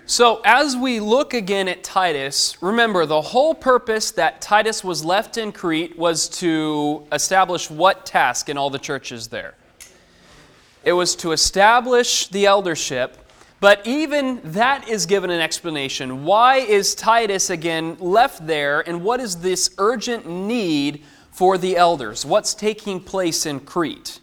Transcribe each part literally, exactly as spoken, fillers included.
So as we look again at Titus, remember the whole purpose that Titus was left in Crete was to establish what task in all the churches there? It was to establish the eldership, but even that is given an explanation. Why is Titus again left there, and what is this urgent need for the elders? What's taking place in Crete?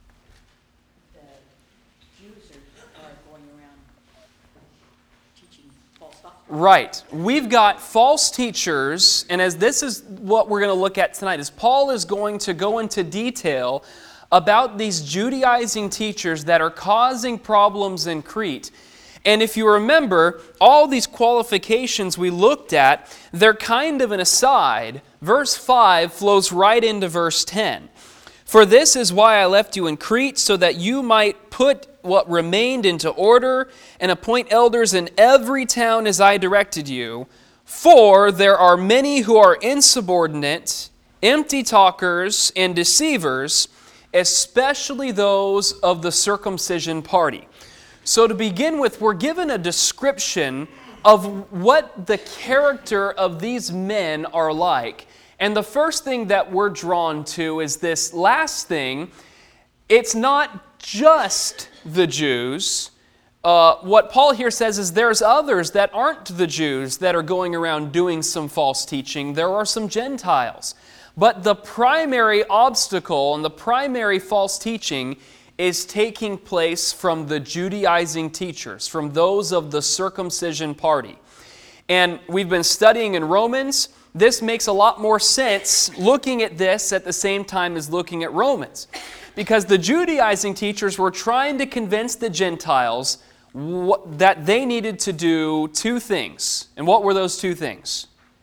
Right. We've got false teachers, and as this is what we're going to look at tonight, is Paul is going to go into detail about these Judaizing teachers that are causing problems in Crete. And if you remember, all these qualifications we looked at, they're kind of an aside. Verse five flows right into verse ten. For this is why I left you in Crete, so that you might put what remained into order and appoint elders in every town as I directed you. For there are many who are insubordinate, empty talkers, and deceivers, especially those of the circumcision party. So to begin with, we're given a description of what the character of these men are like. And the first thing that we're drawn to is this last thing. It's not just the Jews. Uh, what Paul here says is there's others that aren't the Jews that are going around doing some false teaching. There are some Gentiles. But the primary obstacle and the primary false teaching is taking place from the Judaizing teachers, from those of the circumcision party. And we've been studying in Romans. This makes a lot more sense looking at this at the same time as looking at Romans. Because the Judaizing teachers were trying to convince the Gentiles that they needed to do two things. And what were those two things?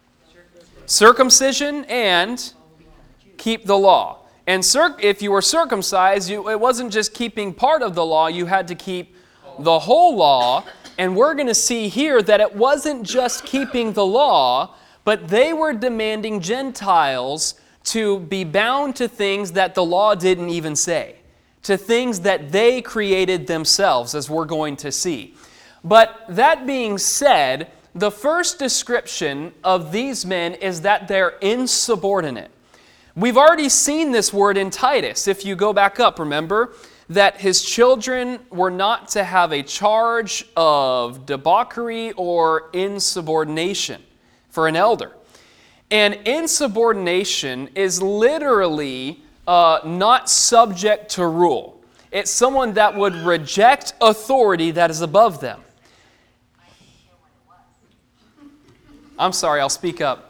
Circumcision and keep the law. And cir- if you were circumcised, you, it wasn't just keeping part of the law, you had to keep the whole law. And we're going to see here that it wasn't just keeping the law, but they were demanding Gentiles to be bound to things that the law didn't even say, to things that they created themselves, as we're going to see. But that being said, the first description of these men is that they're insubordinate. We've already seen this word in Titus. If you go back up, remember that his children were not to have a charge of debauchery or insubordination for an elder. And insubordination is literally uh, not subject to rule. It's someone that would reject authority that is above them. I'm sorry, I'll speak up.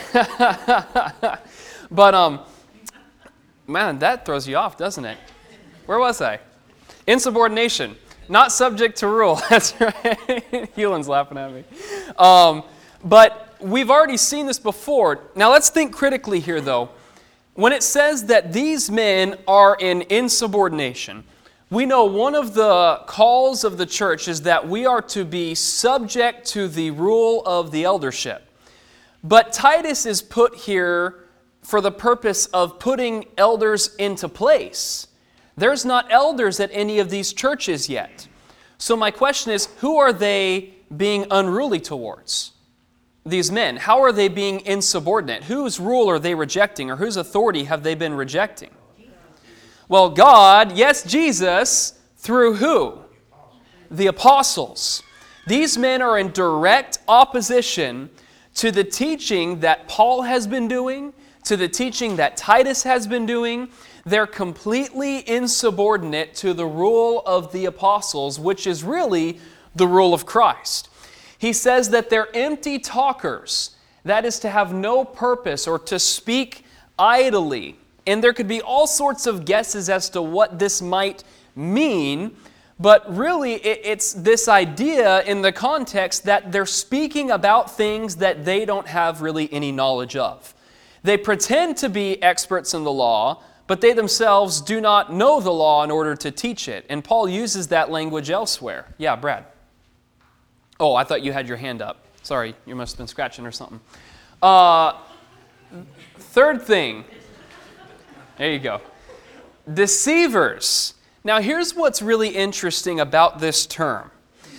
But, um, man, that throws you off, doesn't it? Where was I? Insubordination. Not subject to rule. That's right. Helen's laughing at me. Um, but we've already seen this before. Now let's think critically here, though. When it says that these men are in insubordination, we know one of the calls of the church is that we are to be subject to the rule of the eldership. But Titus is put here for the purpose of putting elders into place. There's not elders at any of these churches yet. So my question is, who are they being unruly towards? These men. How are they being insubordinate? Whose rule are they rejecting, or whose authority have they been rejecting? Well, God, yes, Jesus, through who? The apostles. These men are in direct opposition to the teaching that Paul has been doing, to the teaching that Titus has been doing. They're completely insubordinate to the rule of the apostles, which is really the rule of Christ. He says that they're empty talkers. That is to have no purpose or to speak idly. And there could be all sorts of guesses as to what this might mean, but really it's this idea in the context that they're speaking about things that they don't have really any knowledge of. They pretend to be experts in the law, but they themselves do not know the law in order to teach it. And Paul uses that language elsewhere. Yeah, Brad. Oh, I thought you had your hand up. Sorry, you must have been scratching or something. Uh, third thing. There you go. Deceivers. Now, here's what's really interesting about this term.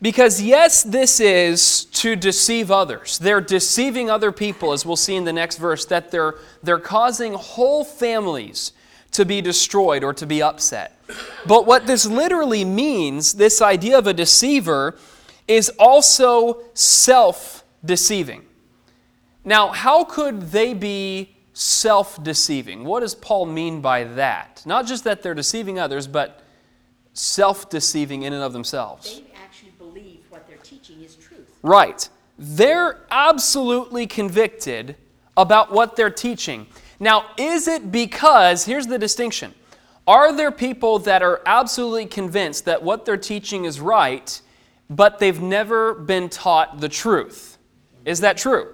Because yes, this is to deceive others. They're deceiving other people, as we'll see in the next verse, that they're, they're causing whole families to be destroyed or to be upset. But what this literally means, this idea of a deceiver, is also self-deceiving. Now, how could they be self-deceiving? What does Paul mean by that? Not just that they're deceiving others, but self-deceiving in and of themselves. They actually believe what they're teaching is truth. Right. They're absolutely convicted about what they're teaching. Now, is it because, here's the distinction, are there people that are absolutely convinced that what they're teaching is right, but they've never been taught the truth? Is that true?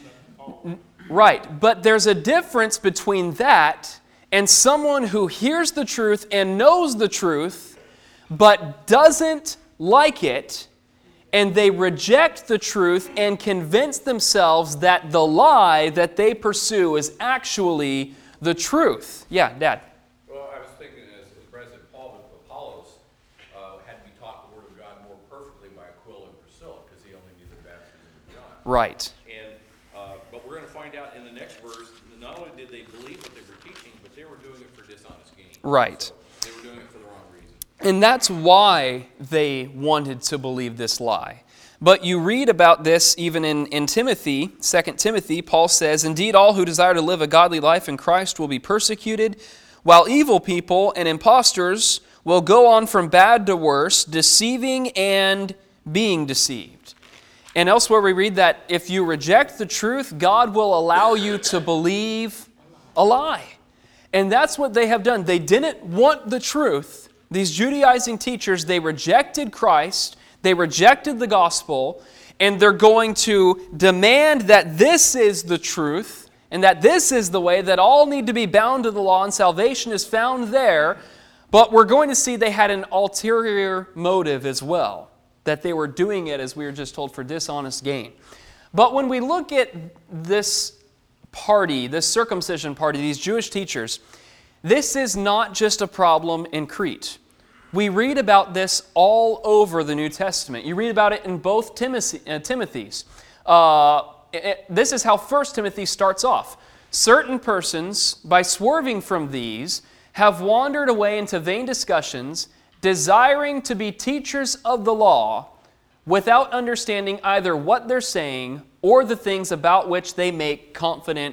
Right. But there's a difference between that and someone who hears the truth and knows the truth, but doesn't like it, and they reject the truth and convince themselves that the lie that they pursue is actually the truth. Yeah, Dad. Well, I was thinking, as, as Brad said, Paul with Apollos uh, had to be taught the Word of God more perfectly by Aquila and Priscilla, because he only knew the baptism of John. Right. And uh, but we're going to find out in the next verse, not only did they believe what they were teaching, but they were doing it for dishonest gain. Right. So they were doing it for the wrong reason. And that's why they wanted to believe this lie. But you read about this even in, in Timothy, Second Timothy. Paul says, "Indeed, all who desire to live a godly life in Christ will be persecuted, while evil people and impostors will go on from bad to worse, deceiving and being deceived." And elsewhere we read that if you reject the truth, God will allow you to believe a lie. And that's what they have done. They didn't want the truth. These Judaizing teachers, they rejected Christ, they rejected the gospel, and they're going to demand that this is the truth and that this is the way, that all need to be bound to the law and salvation is found there. But we're going to see they had an ulterior motive as well, that they were doing it, as we were just told, for dishonest gain. But when we look at this party, this circumcision party, these Jewish teachers, this is not just a problem in Crete. We read about this all over the New Testament. You read about it in both Timothy, uh, Timothy's. Uh, it, this is how First Timothy starts off. Certain persons, by swerving from these, have wandered away into vain discussions, desiring to be teachers of the law, without understanding either what they're saying or the things about which they make confident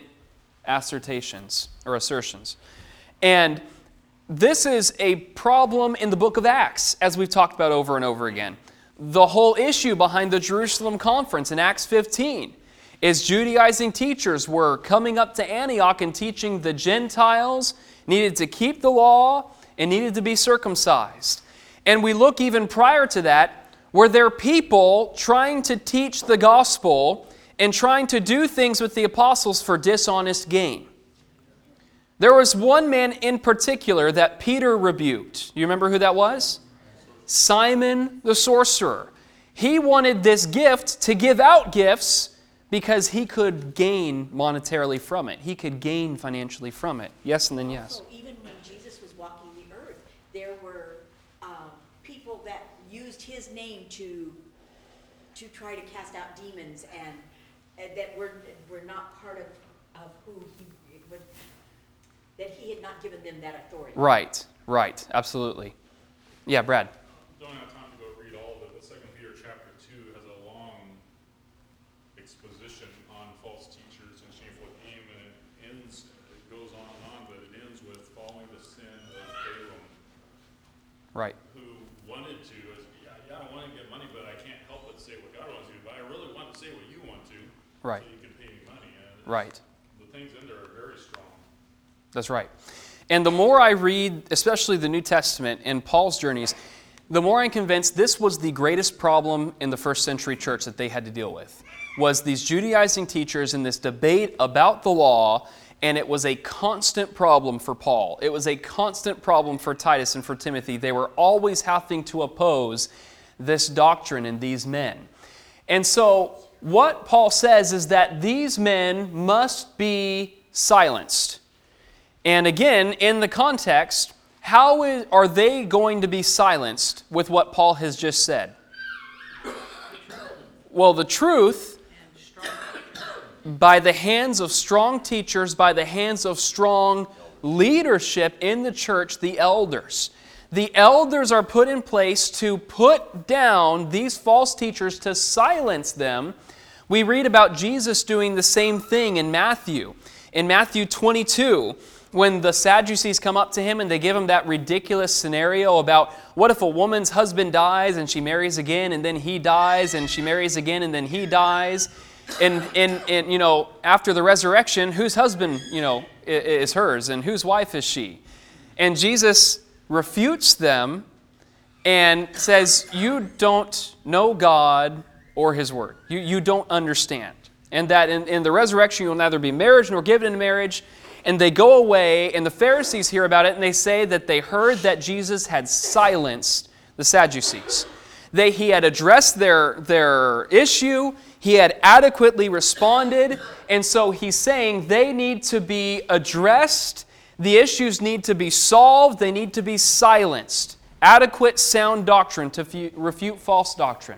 assertions or assertions. And this is a problem in the book of Acts, as we've talked about over and over again. The whole issue behind the Jerusalem conference in Acts fifteen is Judaizing teachers were coming up to Antioch and teaching the Gentiles needed to keep the law and needed to be circumcised. And we look even prior to that, where there are people trying to teach the gospel and trying to do things with the apostles for dishonest gain. There was one man in particular that Peter rebuked. You remember who that was? Simon the sorcerer. He wanted this gift to give out gifts because he could gain monetarily from it. He could gain financially from it. Yes, and then yes. Also, even when Jesus was walking the earth, there were um, people that used his name to to try to cast out demons, and, and that were were not part of, of who he would. That he had not given them that authority. Right, right, absolutely. Yeah, Brad. Don't have time to go read all of it, but Second Peter chapter two has a long exposition on false teachers and shameful aim, and it ends, it goes on and on, but it ends with following the sin of Balaam, Right. who wanted to, as, yeah, yeah, I want to get money, but I can't help but say what God wants to do, but I really want to say what you want to, Right. so you can pay me money. And Right. the things in there are very strong. That's right. And the more I read, especially the New Testament and Paul's journeys, the more I'm convinced this was the greatest problem in the first century church that they had to deal with, was these Judaizing teachers in this debate about the law, and it was a constant problem for Paul. It was a constant problem for Titus and for Timothy. They were always having to oppose this doctrine and these men. And so what Paul says is that these men must be silenced. And again, in the context, how is, are they going to be silenced with what Paul has just said? Well, the truth, by the hands of strong teachers, by the hands of strong leadership in the church, the elders. The elders are put in place to put down these false teachers, to silence them. We read about Jesus doing the same thing in Matthew. In Matthew twenty-two, when the Sadducees come up to him and they give him that ridiculous scenario about what if a woman's husband dies and she marries again and then he dies and she marries again and then he dies. And, and, and you know, after the resurrection, whose husband, you know, is hers and whose wife is she? And Jesus refutes them and says, you don't know God or His Word. You, you don't understand. And that in, in the resurrection you'll neither be married nor given in marriage. And they go away, and the Pharisees hear about it, and they say that they heard that Jesus had silenced the Sadducees. They, he had addressed their, their issue, he had adequately responded, and so he's saying they need to be addressed, the issues need to be solved, they need to be silenced. Adequate, sound doctrine to fu- refute false doctrine.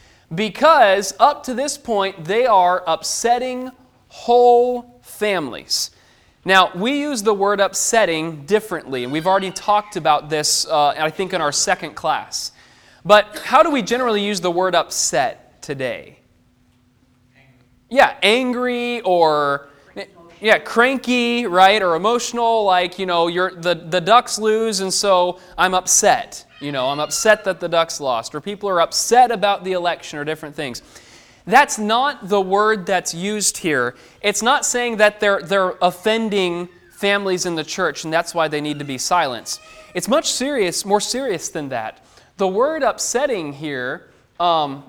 Because up to this point, they are upsetting whole families. Now, we use the word upsetting differently, and we've already talked about this, uh, I think, in our second class. But how do we generally use the word upset today? Angry. Yeah, angry or yeah, cranky, right? Or emotional, like, you know, you're the, the Ducks lose, and so I'm upset. You know, I'm upset that the Ducks lost, or people are upset about the election, or different things. That's not the word that's used here. It's not saying that they're they're offending families in the church, and that's why they need to be silenced. It's much serious, more serious than that. The word upsetting here um,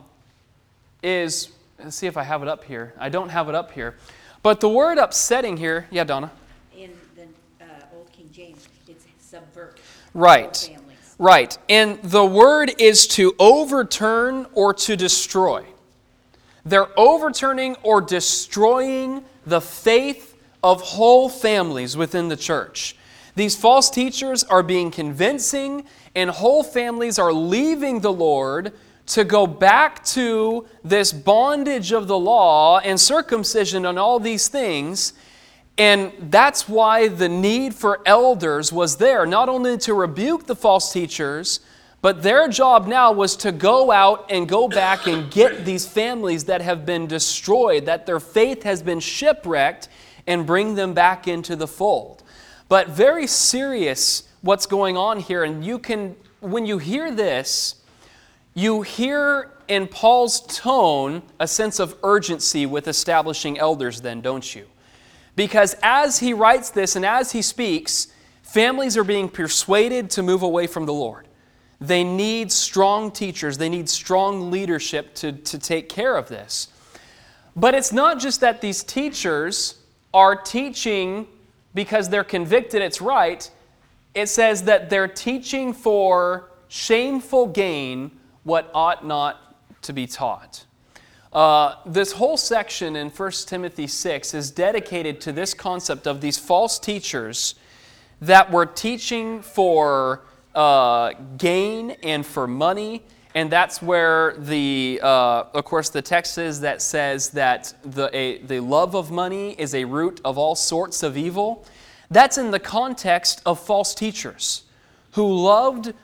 is, let's see if I have it up here. I don't have it up here. But the word upsetting here, yeah, Donna? In the uh, Old King James, it's subvert. Right, right. And the word is to overturn or to destroy. They're overturning or destroying the faith of whole families within the church. These false teachers are being convincing, and whole families are leaving the Lord to go back to this bondage of the law and circumcision and all these things. And that's why the need for elders was there, not only to rebuke the false teachers, but their job now was to go out and go back and get these families that have been destroyed, that their faith has been shipwrecked, and bring them back into the fold. But very serious what's going on here. And you can, when you hear this, you hear in Paul's tone a sense of urgency with establishing elders then, don't you? Because as he writes this and as he speaks, families are being persuaded to move away from the Lord. They need strong teachers. They need strong leadership to, to take care of this. But it's not just that these teachers are teaching because they're convicted it's right. It says that they're teaching for shameful gain what ought not to be taught. Uh, this whole section in First Timothy six is dedicated to this concept of these false teachers that were teaching for uh, gain and for money. And that's where the, uh, of course, the text is that says that the, a, the love of money is a root of all sorts of evil. That's in the context of false teachers who loved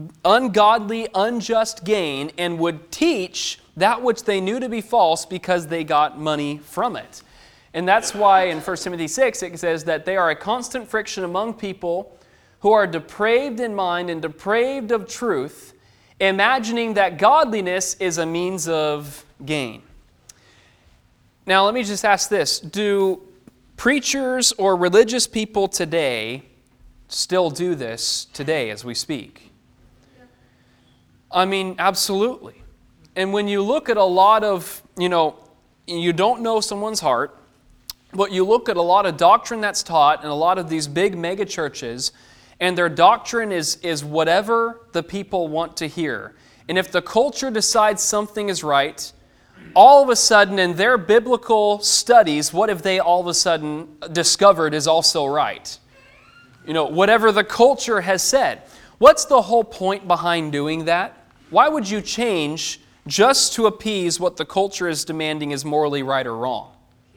ungodly, unjust gain and would teach that which they knew to be false because they got money from it. And that's why in First Timothy six it says that they are a constant friction among people who are depraved in mind and depraved of truth, imagining that godliness is a means of gain. Now let me just ask this. Do preachers or religious people today still do this today as we speak? I mean, absolutely. And when you look at a lot of, you know, you don't know someone's heart, but you look at a lot of doctrine that's taught in a lot of these big mega churches, and their doctrine is, is whatever the people want to hear. And if the culture decides something is right, all of a sudden in their biblical studies, what have they all of a sudden discovered is also right? You know, whatever the culture has said. What's the whole point behind doing that? Why would you change just to appease what the culture is demanding is morally right or wrong.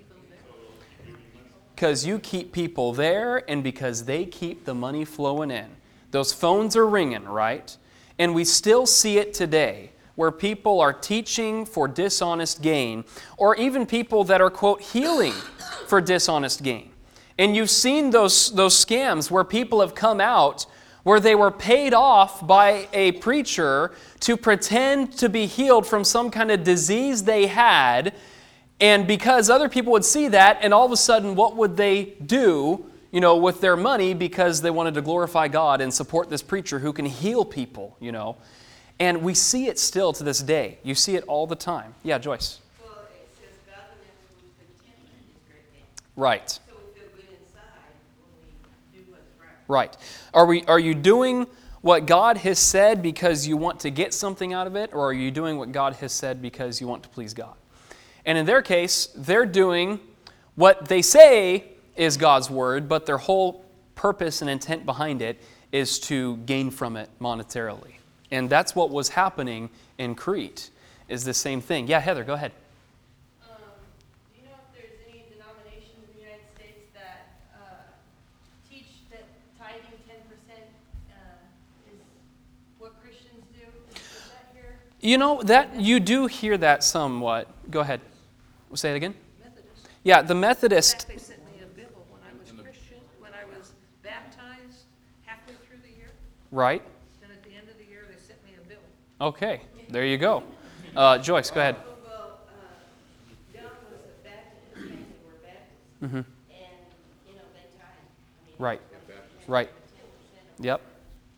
Because you keep people there and because they keep the money flowing in. Those phones are ringing, right? And we still see it today, where people are teaching for dishonest gain, or even people that are, quote, healing for dishonest gain. And you've seen those, those scams where people have come out where they were paid off by a preacher to pretend to be healed from some kind of disease they had, and because other people would see that, and all of a sudden, what would they do, you know, with their money because they wanted to glorify God and support this preacher who can heal people, you know? And we see it still to this day. You see it all the time. Yeah, Joyce. Well, it says God will never lose contentment in His great name. Right. So we feel good inside when we do what's right. Right. Are we? Are you doing what God has said because you want to get something out of it, or are you doing what God has said because you want to please God? And in their case, they're doing what they say is God's word, but their whole purpose and intent behind it is to gain from it monetarily. And that's what was happening in Crete, is the same thing. Yeah, Heather, go ahead. Um, do you know if there's any denominations in the United States that uh, teach that tithing ten percent uh, is what Christians do? Is, is that here? You know, that you do hear that somewhat. Go ahead. Say it again. Methodist. Yeah, the In Methodist. fact, they sent me a bill when I was Christian, when I was baptized halfway through the year. Right. And at the end of the year, they sent me a bill. Okay, there you go. Uh, Joyce, go ahead. Well, uh, John was a Baptist, his family were Baptist, Mm-hmm. and, you know, they tithe. I mean, Right. it's Right. ten percent of Yep.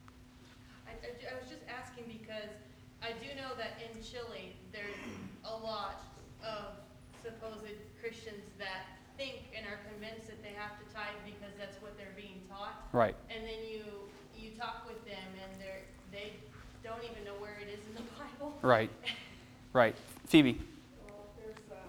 I, I ju- I was just asking because I do know that in Chile, there's a lot of supposed Christians that think and are convinced that they have to tithe because that's what they're being taught. Right. And then you, you talk with them and they're, they don't even know where it is in the Bible. Right. Right. Phoebe. Well, there's a,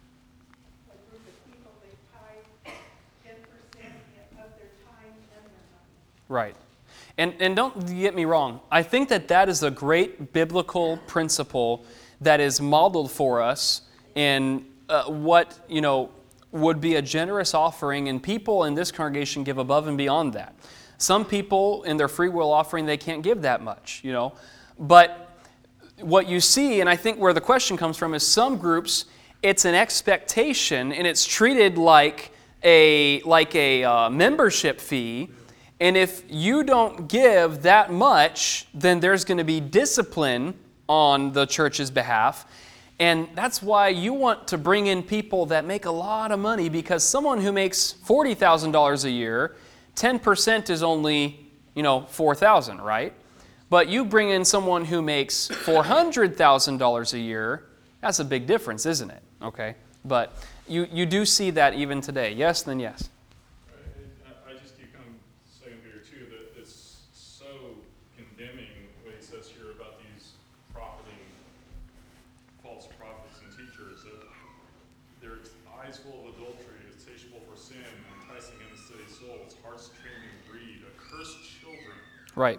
a group of people, they tithe ten percent of their time and their money. Right. And and don't get me wrong. I think that that is a great biblical principle that is modeled for us in uh, what, you know, would be a generous offering, and people in this congregation give above and beyond that. Some people in their free will offering, they can't give that much, you know. But what you see, and I think where the question comes from, is some groups, it's an expectation and it's treated like a like a uh, membership fee. And if you don't give that much, then there's going to be discipline on the church's behalf. And that's why you want to bring in people that make a lot of money, because someone who makes forty thousand dollars a year, ten percent is only, you know, four thousand dollars, right? But you bring in someone who makes four hundred thousand dollars a year, that's a big difference, isn't it? Okay? But you, you do see that even today. Yes, then yes. I, I just keep coming, Second Peter two, that it's so condemning what he says here about these profiting, false prophets and teachers, that their eyes full of adultery, insatiable for sin, enticing unsteady souls, hearts trained in greed, accursed children, Right.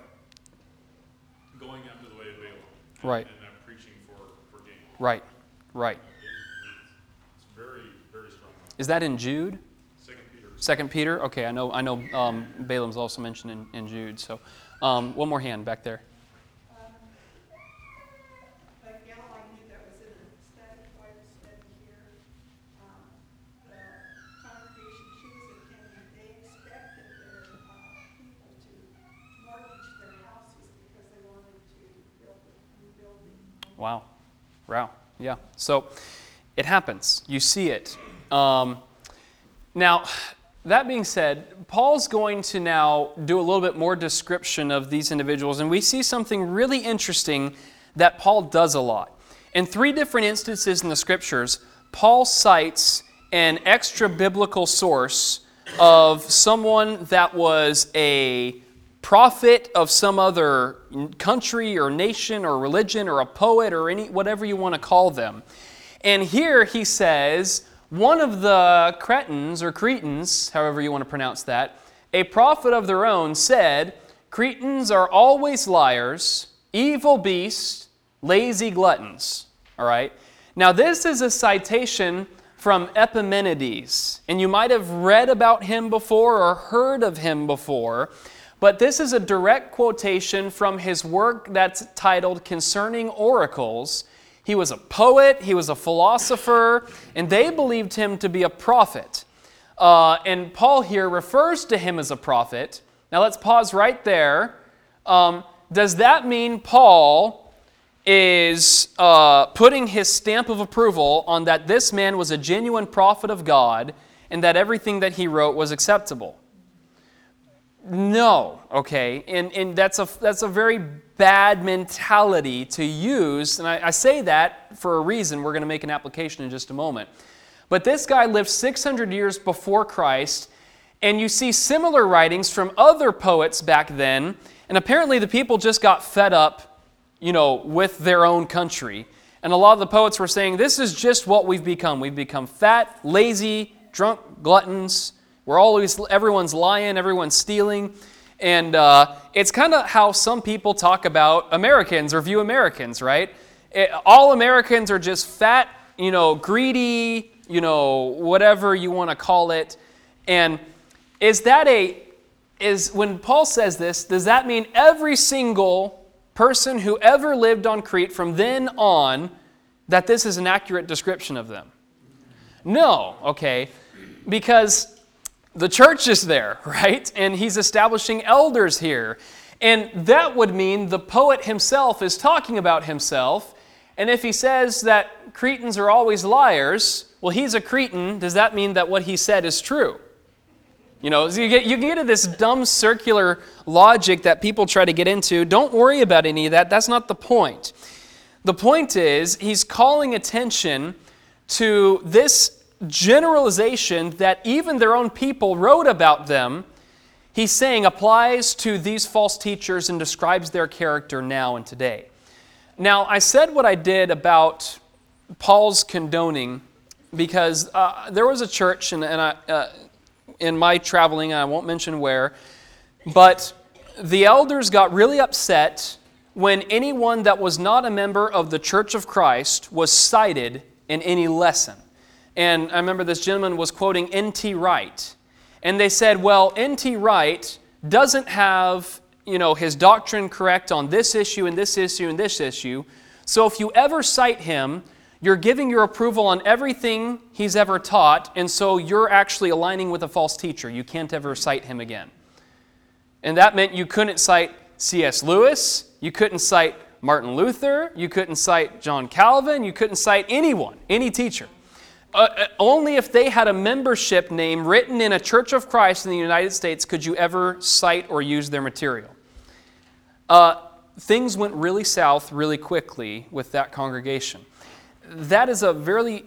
going after the way of Balaam. Right. And not preaching for, for gain. Right. Right. It- It's very, very strong. Is that in Jude? Second Peter. Second Peter? Okay, I know I know um, Balaam's also mentioned in, in Jude. So um, one more hand back there. Um, a gal I knew that was in a static Bible study here, um, the congregation she was attending, they expected their, uh, people to mortgage their houses because they wanted to build a new building. Wow. Wow. Yeah. So it happens. You see it. Um, now, that being said, Paul's going to now do a little bit more description of these individuals, and we see something really interesting that Paul does a lot. In three different instances in the Scriptures, Paul cites an extra biblical source of someone that was a prophet of some other country or nation or religion or a poet or any whatever you want to call them. And here he says, one of the Cretans or Cretans, however you want to pronounce that, a prophet of their own said, Cretans are always liars, evil beasts, lazy gluttons. All right? Now, this is a citation from Epimenides, and you might have read about him before or heard of him before, but this is a direct quotation from his work that's titled Concerning Oracles. He was a poet, he was a philosopher, and they believed him to be a prophet. Uh, and Paul here refers to him as a prophet. Now let's pause right there. Um, does that mean Paul is uh, putting his stamp of approval on that this man was a genuine prophet of God and that everything that he wrote was acceptable? No, okay, and, and that's a that's a very bad mentality to use, and I, I say that for a reason. We're going to make an application in just a moment. But this guy lived six hundred years before Christ, and you see similar writings from other poets back then, and apparently the people just got fed up, you know, with their own country. And a lot of the poets were saying, this is just what we've become. We've become fat, lazy, drunk gluttons. We're always, everyone's lying, everyone's stealing. And uh, it's kind of how some people talk about Americans or view Americans, right? It, all Americans are just fat, you know, greedy, you know, whatever you want to call it. And is that a, is when Paul says this, does that mean every single person who ever lived on Crete from then on, that this is an accurate description of them? No, okay, because the church is there, right? And he's establishing elders here. And that would mean the poet himself is talking about himself. And if he says that Cretans are always liars, well, he's a Cretan. Does that mean that what he said is true? You know, so you get, you get into this dumb circular logic that people try to get into. Don't worry about any of that. That's not the point. The point is, he's calling attention to this generalization that even their own people wrote about them. He's saying applies to these false teachers and describes their character now and today. Now, I said what I did about Paul's condoning because uh, there was a church, and, and I, uh, in my traveling, I won't mention where, but the elders got really upset when anyone that was not a member of the Church of Christ was cited in any lesson. And I remember this gentleman was quoting N T Wright. And they said, well, N T Wright doesn't have, you know, his doctrine correct on this issue and this issue and this issue. So if you ever cite him, you're giving your approval on everything he's ever taught, and so you're actually aligning with a false teacher. You can't ever cite him again. And that meant you couldn't cite C S Lewis, you couldn't cite Martin Luther, you couldn't cite John Calvin, you couldn't cite anyone, any teacher. Uh, only if they had a membership name written in a Church of Christ in the United States could you ever cite or use their material. Uh, things went really south really quickly with that congregation. That is a very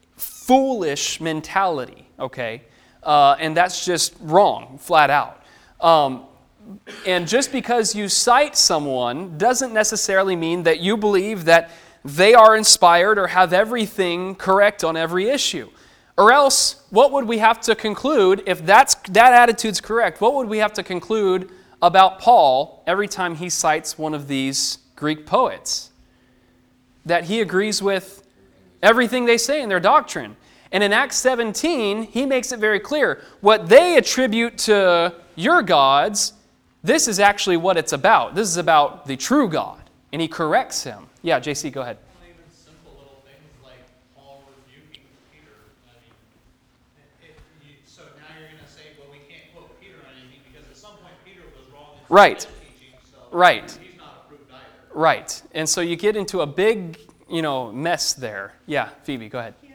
foolish mentality, okay? Uh, and that's just wrong, flat out. Um, and just because you cite someone doesn't necessarily mean that you believe that they are inspired or have everything correct on every issue. Or else, what would we have to conclude if that's, that attitude's correct? What would we have to conclude about Paul every time he cites one of these Greek poets? That he agrees with everything they say in their doctrine. And in Acts seventeen, he makes it very clear. What they attribute to your gods, this is actually what it's about. This is about the true God. And he corrects him. Yeah, J C, go ahead. Even simple little things like Paul rebuking Peter. I mean, it, it, you, so now you're going to say, well, we can't quote Peter on anything because at some point Peter was wrong in Right. teaching, so Right. he's not approved either. Right. And so you get into a big, you know, mess there. Yeah, Phoebe, go ahead. Ken,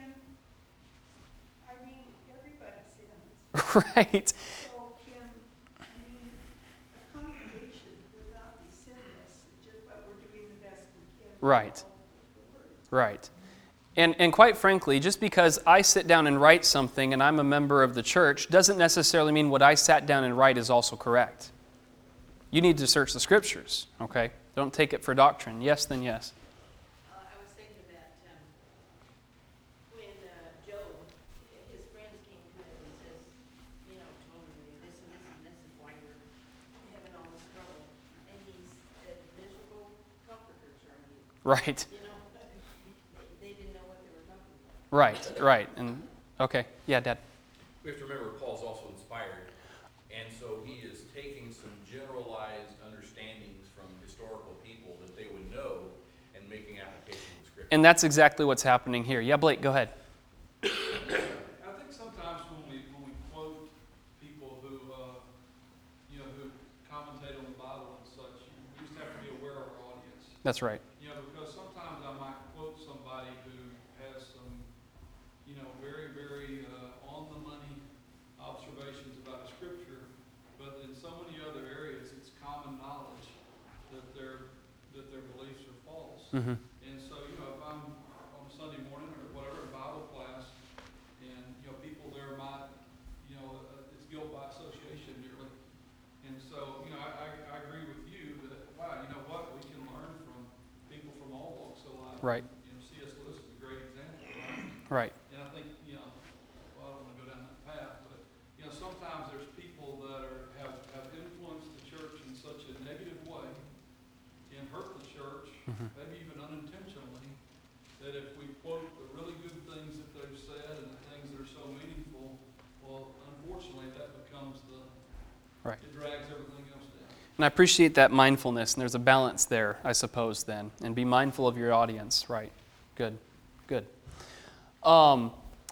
I mean, everybody sins. Right. So can, I mean, a congregation would not be sinless, just but we're doing the best we can. Right. Right. And and quite frankly, just because I sit down and write something and I'm a member of the church doesn't necessarily mean what I sat down and write is also correct. You need to search the scriptures, okay? Don't take it for doctrine. Yes, then yes. Uh, I was thinking that um, when uh, Job, his friends came to him and says, you know, told him this and this and this is why you're having all this trouble. And he said, miserable comforters are you. Right. You know, Right, right. And okay, yeah, Dad. We have to remember Paul's also inspired, and so he is taking some generalized understandings from historical people that they would know and making application of Scripture. And that's exactly what's happening here. Yeah, Blake, go ahead. I think sometimes when we when we quote people who uh, you know who commentate on the Bible and such, we just have to be aware of our audience. That's right. You know, because sometimes I might quote somebody who has some, you know, very very uh, on the money observations about a scripture, but in so many other areas, it's common knowledge that their that their beliefs are false. Mm-hmm. And so, you know, if I'm on a Sunday morning or whatever in Bible class, and, you know, people there might, you know, uh, it's guilt by association nearly. And so, you know, I, I, I agree with you that, wow, you know what, we can learn from people from all walks of life. Right. You know, C S Lewis is a great example, Right. right? And I think, you know, well, I don't want to go down that path, but, you know, sometimes there's people that are, have, have influenced the church in such a negative way and hurt the church, Mm-hmm. maybe even unintentionally, that if we quote the really good things that they've said and the things that are so meaningful, well, unfortunately, that becomes the, Right. it drags everything else down. And I appreciate that mindfulness, and there's a balance there, I suppose, then. And be mindful of your audience. Right. Good. Good. Um,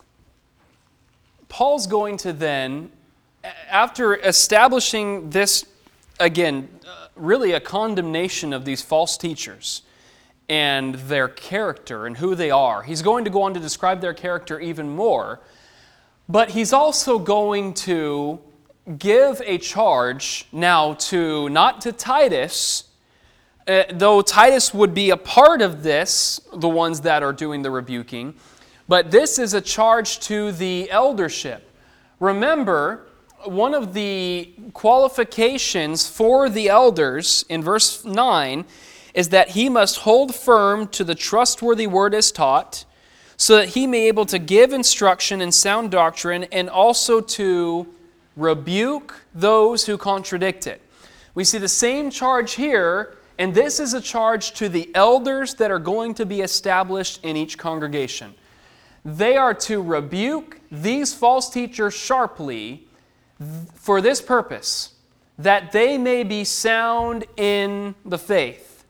Paul's going to then, after establishing this, again, uh, really a condemnation of these false teachers and their character and who they are, he's going to go on to describe their character even more. But he's also going to give a charge now to, not to Titus, uh, though Titus would be a part of this, the ones that are doing the rebuking, but this is a charge to the eldership. Remember, one of the qualifications for the elders in verse nine is that he must hold firm to the trustworthy word as taught, so that he may be able to give instruction in sound doctrine and also to rebuke those who contradict it. We see the same charge here, and this is a charge to the elders that are going to be established in each congregation. They are to rebuke these false teachers sharply for this purpose, that they may be sound in the faith,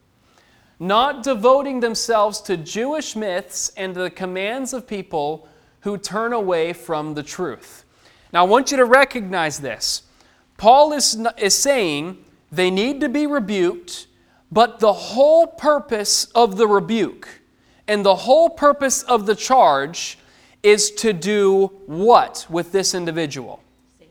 not devoting themselves to Jewish myths and the commands of people who turn away from the truth. Now, I want you to recognize this. Paul is, is saying they need to be rebuked, but the whole purpose of the rebuke and the whole purpose of the charge is to do what with this individual?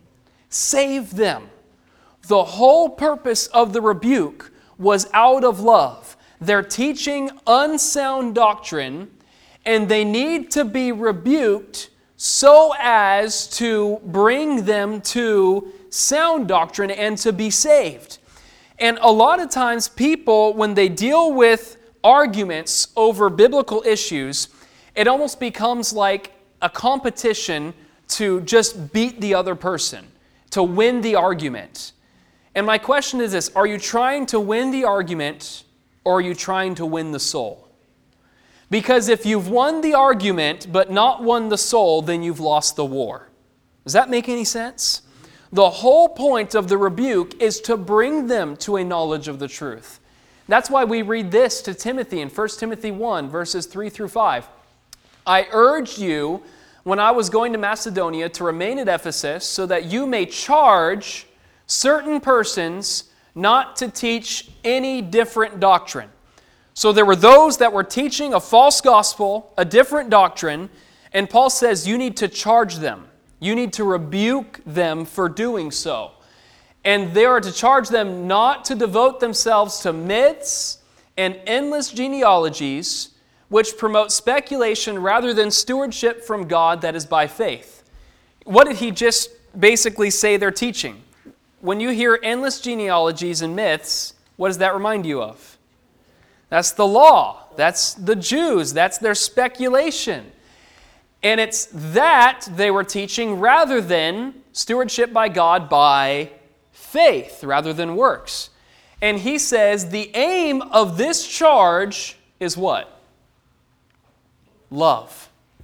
Save them. The whole purpose of the rebuke was out of love. They're teaching unsound doctrine, and they need to be rebuked so as to bring them to sound doctrine and to be saved. And a lot of times people, when they deal with arguments over biblical issues, it almost becomes like a competition to just beat the other person, to win the argument. And my question is this: are you trying to win the argument, or are you trying to win the soul? Because if you've won the argument but not won the soul, then you've lost the war. Does that make any sense? The whole point of the rebuke is to bring them to a knowledge of the truth. That's why we read this to Timothy in First Timothy one, verses three through five. I urged you when I was going to Macedonia to remain at Ephesus, so that you may charge certain persons not to teach any different doctrine. So there were those that were teaching a false gospel, a different doctrine, and Paul says you need to charge them. You need to rebuke them for doing so. And they are to charge them not to devote themselves to myths and endless genealogies, which promote speculation rather than stewardship from God that is by faith. What did he just basically say they're teaching? When you hear endless genealogies and myths, what does that remind you of? That's the law. That's the Jews. That's their speculation. And it's that they were teaching rather than stewardship by God by faith, rather than works. And he says the aim of this charge is what? Love.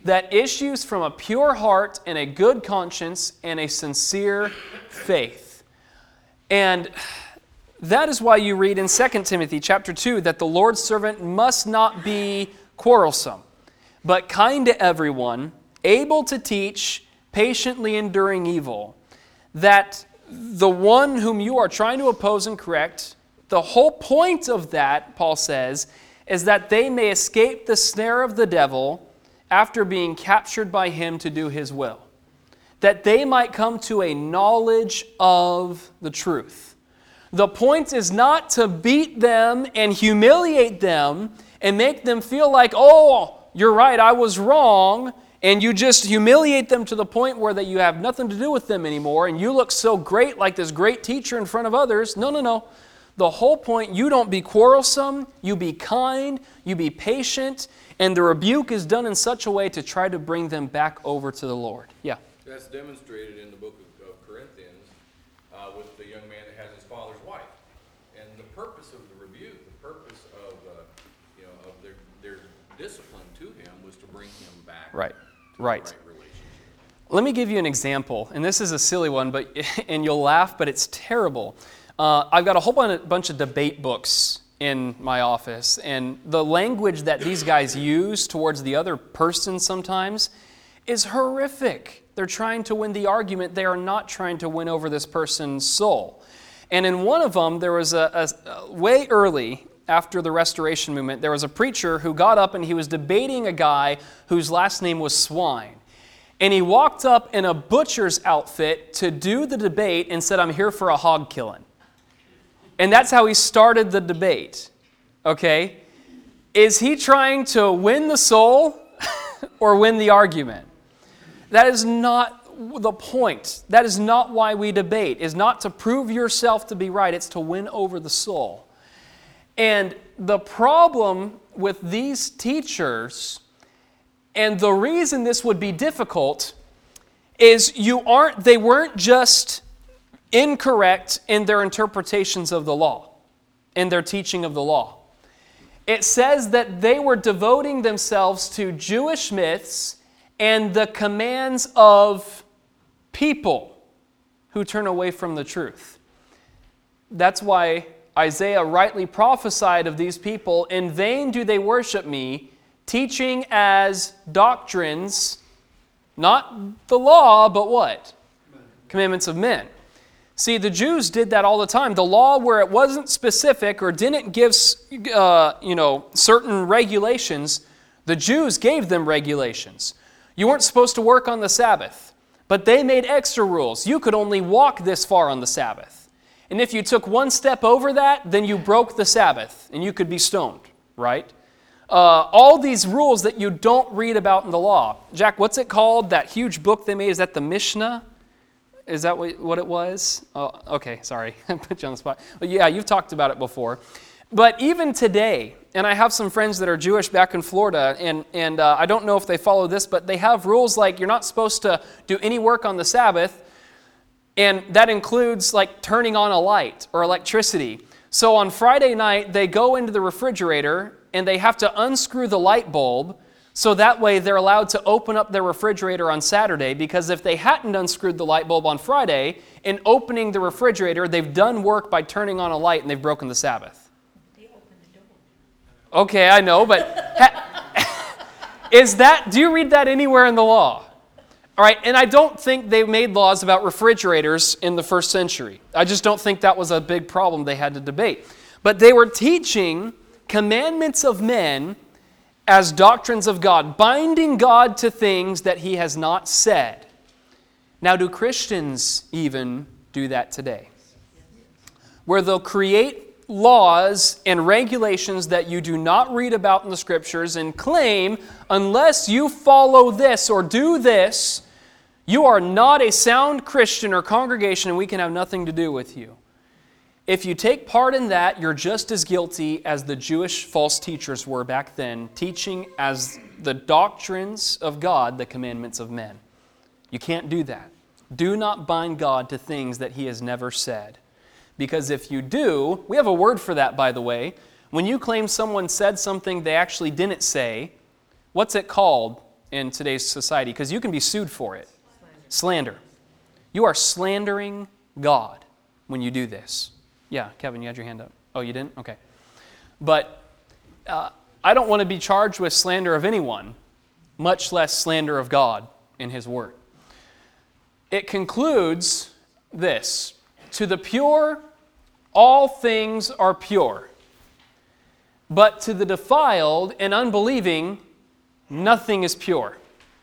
that issues from a pure heart and a good conscience and a sincere faith. And that is why you read in Second Timothy chapter two that the Lord's servant must not be quarrelsome, but kind to everyone, able to teach, patiently enduring evil. That the one whom you are trying to oppose and correct, the whole point of that, Paul says, is that they may escape the snare of the devil after being captured by him to do his will. That they might come to a knowledge of the truth. The point is not to beat them and humiliate them and make them feel like, oh, you're right, I was wrong, and you just humiliate them to the point where that you have nothing to do with them anymore, and you look so great like this great teacher in front of others. No, no, no. The whole point, you don't be quarrelsome, you be kind, you be patient, and the rebuke is done in such a way to try to bring them back over to the Lord. Yeah? That's demonstrated in the book of, of Corinthians uh, with the young man that has his father's wife. And the purpose of the rebuke, the purpose of, uh, you know, of their, their discipline to him was to bring him back. Right, to right. The right relationship. Let me give you an example, and this is a silly one, but and you'll laugh, but it's terrible. Uh, I've got a whole bunch of debate books in my office, and the language that these guys use towards the other person sometimes is horrific. They're trying to win the argument. They are not trying to win over this person's soul. And in one of them, there was a, a, a way early after the Restoration Movement, there was a preacher who got up and he was debating a guy whose last name was Swine. And he walked up in a butcher's outfit to do the debate and said, I'm here for a hog killing. And that's how he started the debate. Okay? Is he trying to win the soul or win the argument? That is not the point. That is not why we debate. It's not to prove yourself to be right. It's to win over the soul. And the problem with these teachers, and the reason this would be difficult, is you aren't, they weren't just incorrect in their interpretations of the law, in their teaching of the law. It says that they were devoting themselves to Jewish myths and the commands of people who turn away from the truth. That's why Isaiah rightly prophesied of these people, in vain do they worship me, teaching as doctrines, not the law, but what? Commandments of men. See, the Jews did that all the time. The law, where it wasn't specific or didn't give uh, you know, certain regulations, the Jews gave them regulations. You weren't supposed to work on the Sabbath, but they made extra rules. You could only walk this far on the Sabbath. And if you took one step over that, then you broke the Sabbath, and you could be stoned, right? Uh, all these rules that you don't read about in the law. Jack, what's it called? That huge book they made, is that the Mishnah? Is that what it was? Oh, okay, sorry. I put you on the spot. But yeah, you've talked about it before. But even today, and I have some friends that are Jewish back in Florida, and, and uh, I don't know if they follow this, but they have rules like you're not supposed to do any work on the Sabbath, and that includes like turning on a light or electricity. So on Friday night, they go into the refrigerator, and they have to unscrew the light bulb, so that way they're allowed to open up their refrigerator on Saturday, because if they hadn't unscrewed the light bulb on Friday, in opening the refrigerator, they've done work by turning on a light and they've broken the Sabbath. They opened the door. Okay, I know, but ha- is that, do you read that anywhere in the law? All right, and I don't think they made laws about refrigerators in the first century. I just don't think that was a big problem they had to debate. But they were teaching commandments of men as doctrines of God, binding God to things that He has not said. Now, do Christians even do that today? Where they'll create laws and regulations that you do not read about in the Scriptures and claim, unless you follow this or do this, you are not a sound Christian or congregation and we can have nothing to do with you. If you take part in that, you're just as guilty as the Jewish false teachers were back then, teaching as the doctrines of God the commandments of men. You can't do that. Do not bind God to things that He has never said. Because if you do, we have a word for that, by the way. When you claim someone said something they actually didn't say, what's it called? in today's society because you can be sued for it. Slander. Slander. You are slandering God when you do this. Yeah, Kevin, you had your hand up. Oh, you didn't? Okay. But uh, I don't want to be charged with slander of anyone, much less slander of God in His Word. It concludes this: to the pure, all things are pure. But to the defiled and unbelieving, nothing is pure.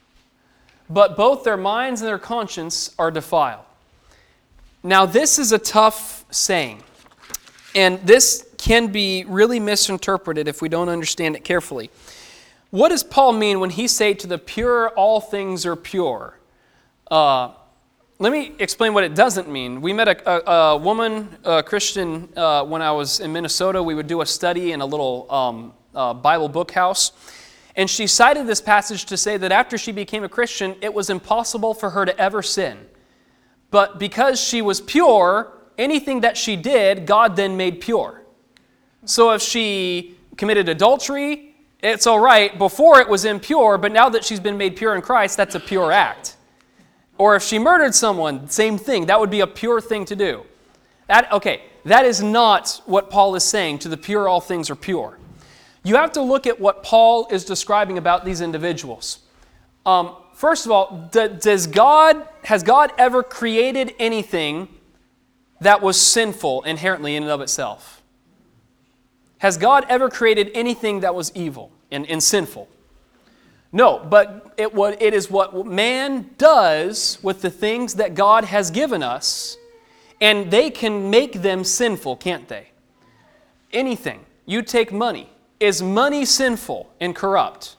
But both their minds and their conscience are defiled. Now, this is a tough saying. And this can be really misinterpreted if we don't understand it carefully. What does Paul mean when he say to the pure, all things are pure? Uh, let me explain what it doesn't mean. We met a, a, a woman, a Christian, uh, when I was in Minnesota. We would do a study in a little um, uh, Bible book house. And she cited this passage to say that after she became a Christian, it was impossible for her to ever sin. But because she was pure, anything that she did, God then made pure. So if she committed adultery, it's all right. Before it was impure, but now that she's been made pure in Christ, that's a pure act. Or if she murdered someone, same thing. That would be a pure thing to do. That, okay, that is not what Paul is saying. To the pure, all things are pure. You have to look at what Paul is describing about these individuals. Um, first of all, does God, has God ever created anything that was sinful inherently in and of itself? Has God ever created anything that was evil and, and sinful? No, but it, what, it is what man does with the things that God has given us, and they can make them sinful, can't they? Anything. You take money. Is money sinful and corrupt?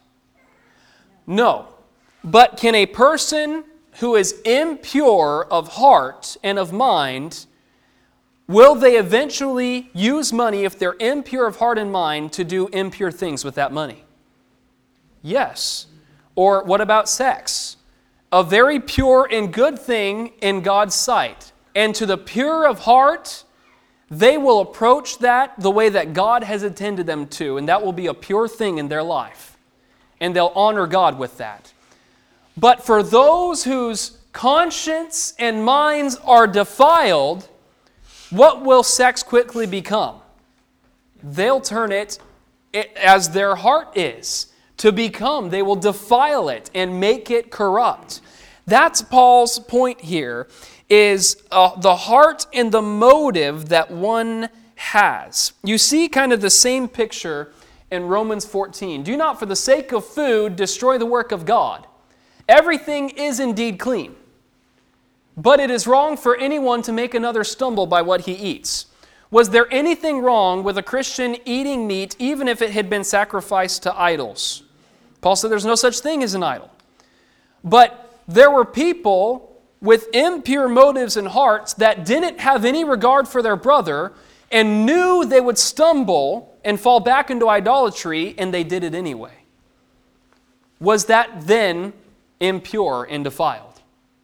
No. But can a person who is impure of heart and of mind, will they eventually use money, if they're impure of heart and mind, to do impure things with that money? Yes. Or what about sex? A very pure and good thing in God's sight. And to the pure of heart, they will approach that the way that God has intended them to, and that will be a pure thing in their life. And they'll honor God with that. But for those whose conscience and minds are defiled, what will sex quickly become? They'll turn it as their heart is to become. They will defile it and make it corrupt. That's Paul's point here, is uh, the heart and the motive that one has. You see kind of the same picture in Romans fourteen. Do not for the sake of food destroy the work of God. Everything is indeed clean. But it is wrong for anyone to make another stumble by what he eats. Was there anything wrong with a Christian eating meat even if it had been sacrificed to idols? Paul said there's no such thing as an idol. But there were people with impure motives and hearts that didn't have any regard for their brother and knew they would stumble and fall back into idolatry, and they did it anyway. Was that then impure and defiled?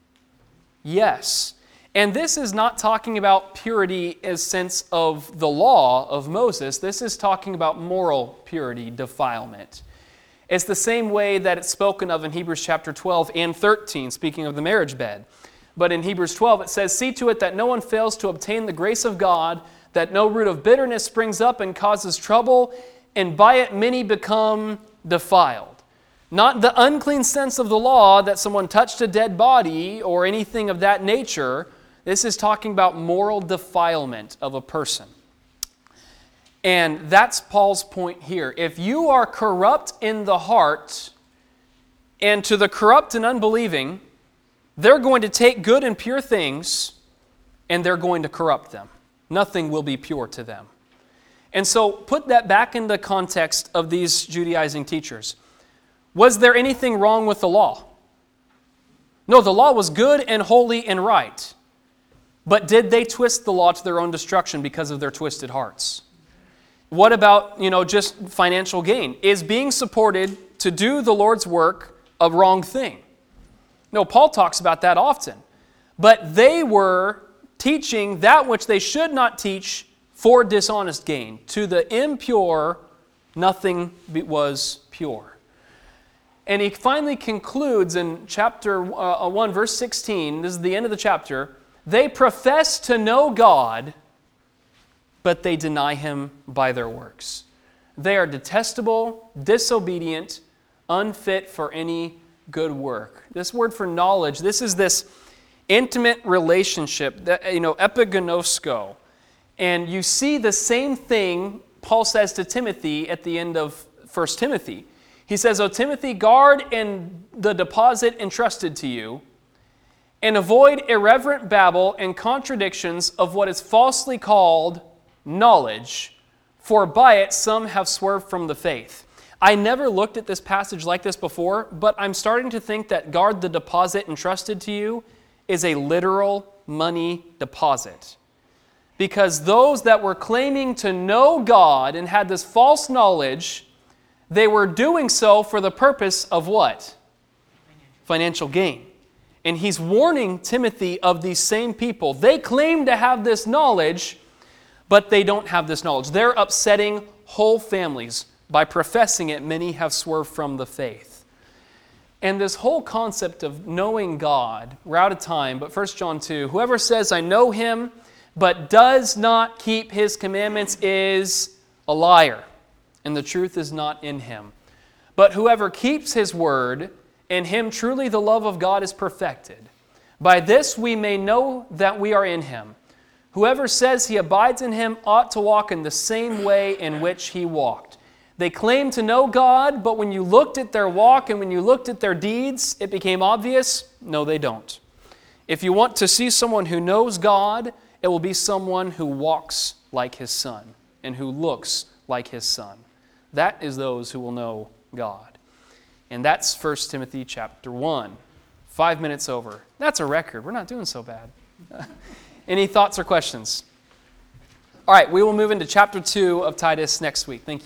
Yes. And this is not talking about purity as sense of the law of Moses. This is talking about moral purity, defilement. It's the same way that it's spoken of in Hebrews chapter twelve and thirteen, speaking of the marriage bed. But in Hebrews twelve it says, "See to it that no one fails to obtain the grace of God, that no root of bitterness springs up and causes trouble, and by it many become defiled." Not the unclean sense of the law that someone touched a dead body or anything of that nature. This is talking about moral defilement of a person. And that's Paul's point here. If you are corrupt in the heart, and to the corrupt and unbelieving, they're going to take good and pure things, and they're going to corrupt them. Nothing will be pure to them. And so put that back in the context of these Judaizing teachers. Was there anything wrong with the law? No, the law was good and holy and right. But did they twist the law to their own destruction because of their twisted hearts? What about, you know, just financial gain? Is being supported to do the Lord's work a wrong thing? No, Paul talks about that often. But they were teaching that which they should not teach for dishonest gain. To the impure, nothing was pure. And he finally concludes in chapter uh, one, verse sixteen, this is the end of the chapter, they profess to know God, but they deny him by their works. They are detestable, disobedient, unfit for any good work. This word for knowledge, this is this intimate relationship, that, you know, epigenosko. And you see the same thing Paul says to Timothy at the end of First Timothy. He says, O Timothy, guard and the deposit entrusted to you, and avoid irreverent babble and contradictions of what is falsely called knowledge, for by it some have swerved from the faith. I never looked at this passage like this before, but I'm starting to think that guard the deposit entrusted to you is a literal money deposit. Because those that were claiming to know God and had this false knowledge, they were doing so for the purpose of what? Financial gain. And he's warning Timothy of these same people. They claim to have this knowledge, but they don't have this knowledge. They're upsetting whole families. By professing it, many have swerved from the faith. And this whole concept of knowing God, we're out of time, but First John two, whoever says, I know him, but does not keep his commandments is a liar, and the truth is not in him. But whoever keeps his word, in him truly the love of God is perfected. By this we may know that we are in him. Whoever says he abides in him ought to walk in the same way in which he walked. They claim to know God, but when you looked at their walk and when you looked at their deeds, it became obvious, no, they don't. If you want to see someone who knows God, it will be someone who walks like his Son and who looks like his Son. That is those who will know God. And that's First Timothy chapter one. Five minutes over. That's a record. We're not doing so bad. Any thoughts or questions? All right, we will move into chapter two of Titus next week. Thank you.